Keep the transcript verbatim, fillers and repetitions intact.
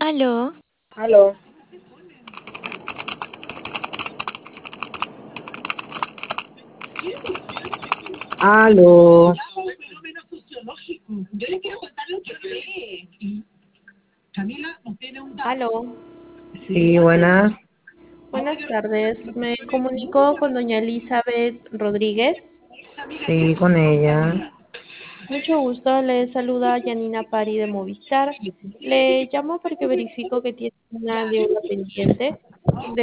Aló, Aló. Aló. Aló, Sí, buenas. buenas tardes. Me comunico con doña Elizabeth Rodríguez. Sí, con ella. Mucho gusto, le saluda Yanina Pari de Movistar. Le llamo porque verifico que tiene una deuda pendiente